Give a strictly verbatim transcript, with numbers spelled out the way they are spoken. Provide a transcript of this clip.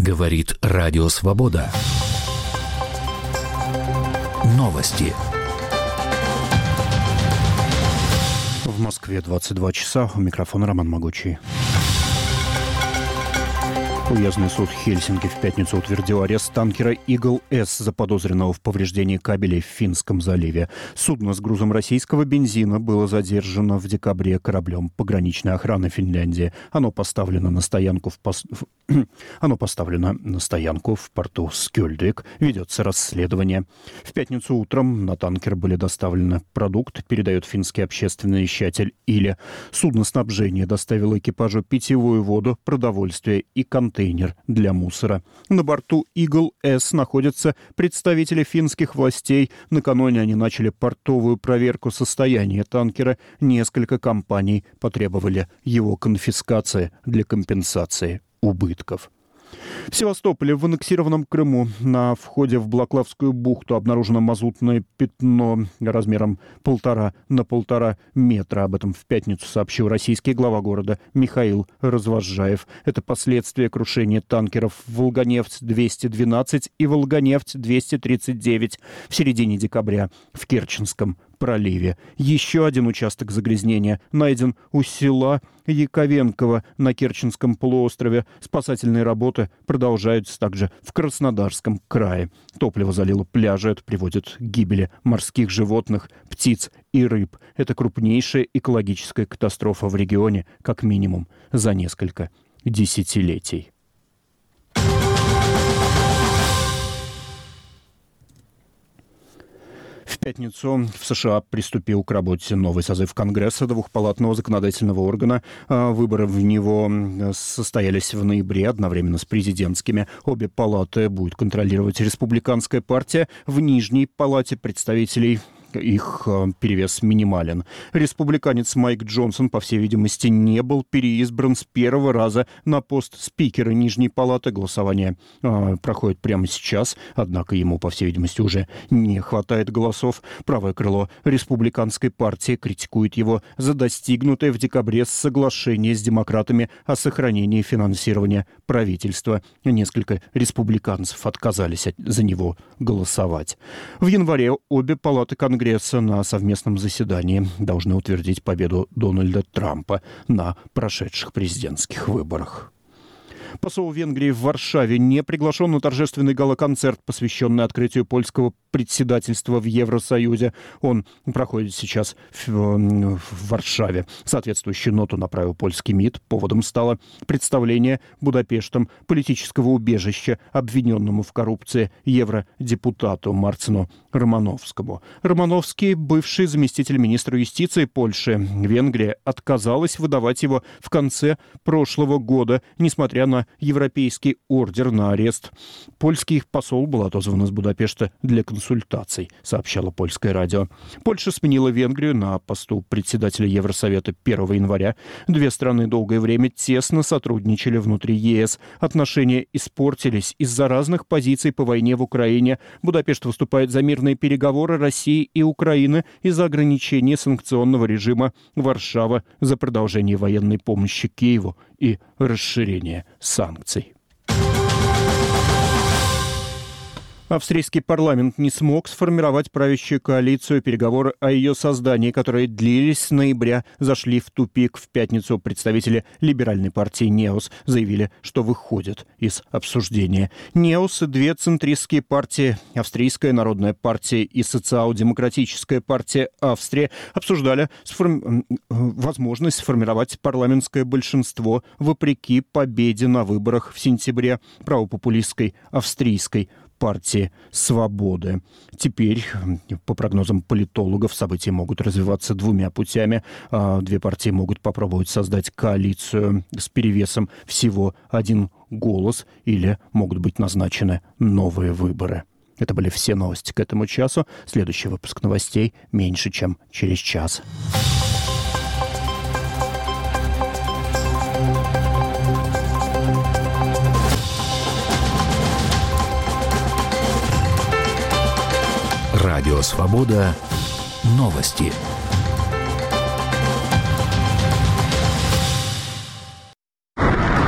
Говорит Радио Свобода. Новости. В Москве двадцать два часа. У микрофона Роман Могучий. Уездный суд Хельсинки в пятницу утвердил арест танкера «Игл-С», заподозренного в повреждении кабелей в Финском заливе. Судно с грузом российского бензина было задержано в декабре кораблем пограничной охраны Финляндии. Оно поставлено на стоянку в, пос... Оно поставлено на стоянку в порту Скёльдвик. Ведется расследование. В пятницу утром на танкер были доставлены продукты, передает финский общественный вещатель «Иле». Судноснабжение доставило экипажу питьевую воду, продовольствие и контейнер для мусора. На борту «Игл-С» находятся представители финских властей. Накануне они начали портовую проверку состояния танкера. Несколько компаний потребовали его конфискации для компенсации убытков. В Севастополе, в аннексированном Крыму, на входе в Блаклавскую бухту обнаружено мазутное пятно размером полтора на полтора метра. Об этом в пятницу сообщил российский глава города Михаил Развозжаев. Это последствия крушения танкеров «Волгонефть двести двенадцать» и «Волгонефть двести тридцать девять» в середине декабря в Керченском проливе. Еще один участок загрязнения найден у села Яковенково на Керченском полуострове. Спасательные работы продолжаются также в Краснодарском крае. Топливо залило пляжи. Это приводит к гибели морских животных, птиц и рыб. Это крупнейшая экологическая катастрофа в регионе, как минимум, за несколько десятилетий. В пятницу в США приступил к работе новый созыв Конгресса, двухпалатного законодательного органа. Выборы в него состоялись в ноябре одновременно с президентскими. Обе палаты будет контролировать республиканская партия. В нижней палате представителей их перевес минимален. Республиканец Майк Джонсон, по всей видимости, не был переизбран с первого раза на пост спикера Нижней палаты. Голосование э, проходит прямо сейчас, однако ему, по всей видимости, уже не хватает голосов. Правое крыло республиканской партии критикует его за достигнутое в декабре соглашение с демократами о сохранении финансирования правительства. Несколько республиканцев отказались от, за него голосовать. В январе обе палаты Конгресса Конгресса на совместном заседании должны утвердить победу Дональда Трампа на прошедших президентских выборах. Посол Венгрии в Варшаве не приглашен на торжественный гала-концерт, посвященный открытию польского председательства в Евросоюзе. Он проходит сейчас в, в Варшаве. Соответствующую ноту направил польский МИД. Поводом стало представление Будапештом политического убежища обвиненному в коррупции евродепутату Марцину Романовскому. Романовский – бывший заместитель министра юстиции Польши. Венгрия отказалась выдавать его в конце прошлого года, несмотря на европейский ордер на арест. Польский посол был отозван из Будапешта для консультаций, сообщало польское радио. Польша сменила Венгрию на посту председателя Евросовета первого января. Две страны долгое время тесно сотрудничали внутри ЕС. Отношения испортились из-за разных позиций по войне в Украине. Будапешт выступает за мирные переговоры России и Украины из-за ограничения санкционного режима. Варшава за продолжение военной помощи Киеву и расширение санкций. Австрийский парламент не смог сформировать правящую коалицию. Переговоры о ее создании, которые длились с ноября, зашли в тупик. В пятницу представители либеральной партии «Неос» заявили, что выходят из обсуждения. «Неос» и две центристские партии, Австрийская народная партия и Социал-демократическая партия Австрии, обсуждали сформи... возможность сформировать парламентское большинство вопреки победе на выборах в сентябре правопопулистской австрийской партии «Свободы». Теперь, по прогнозам политологов, события могут развиваться двумя путями. Две партии могут попробовать создать коалицию с перевесом всего один голос, или могут быть назначены новые выборы. Это были все новости к этому часу. Следующий выпуск новостей меньше, чем через час. Радио Свобода. Новости.